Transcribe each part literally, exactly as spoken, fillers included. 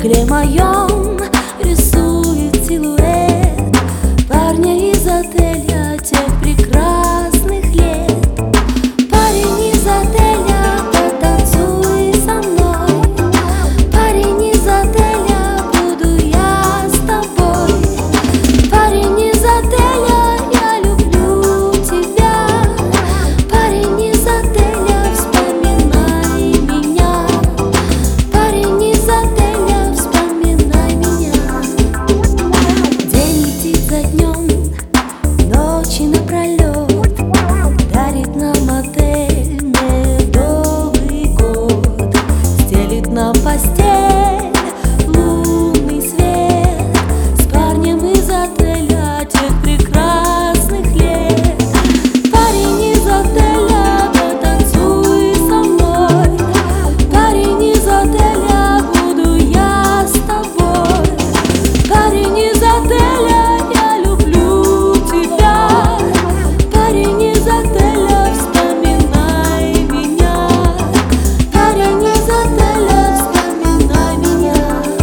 стекле моем рисует силуэт парня из отеля тех прекрасных лет. Парень из отеля, потанцуй со мной. Парень из отеля, буду я с тобой. Парень из отеля, я люблю тебя. Парень из отеля, вспоминай меня. Парень из отеля, вспоминай меня. День летит за днем, ночи напролет, дарит нам отель медовый год. Стелит нам постель лунный свет с парнем из отеля тех прекрасных лет. Парень из отеля, потанцуй со мной. Парень из отеля, буду я с тобой. Парень из отеля, я люблю тебя. Парень из отеля, вспоминай меня. Парень из отеля, вспоминай меня.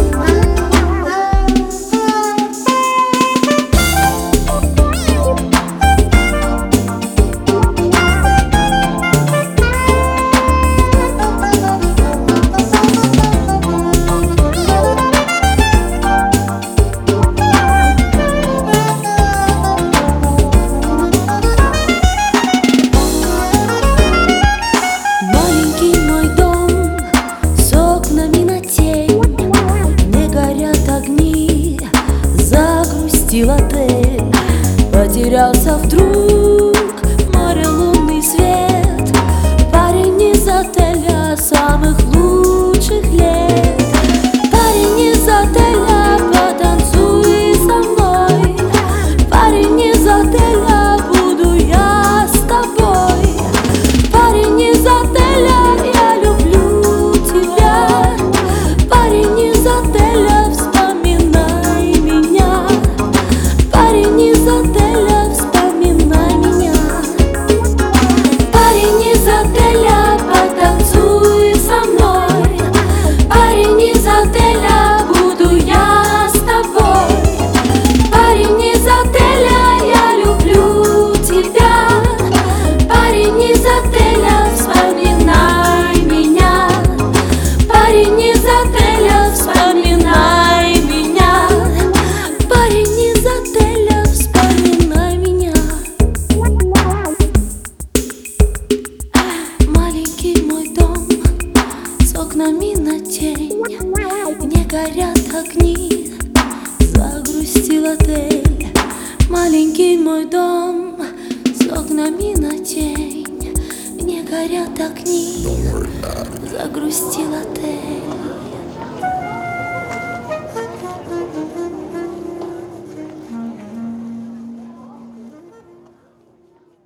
Маленький мой дом с окнами на тень, не горят огни, загрустил отель. Потерялся вдруг в море лунный свет. Парень из отеля самых лучших лет. Парень из отеля, потанцуй со мной. Парень из отеля, буду я с тобой. Парень из отеля, я люблю тебя. Парень из отеля, вспоминай меня. Парень из отеля, вспоминай меня. Парень из отеля, потанцуй со мной. Парень из отеля, буду я с тобой. Парень из отеля, я люблю тебя. Парень из отеля, вспоминай меня. Парень из отеля, вспоминай меня. Парень из отеля, вспоминай меня. Маленький мой дом с окнами на тень, не горят огни, загрустил отель. Маленький мой дом с окнами на тень, не горят огни, загрустил отель.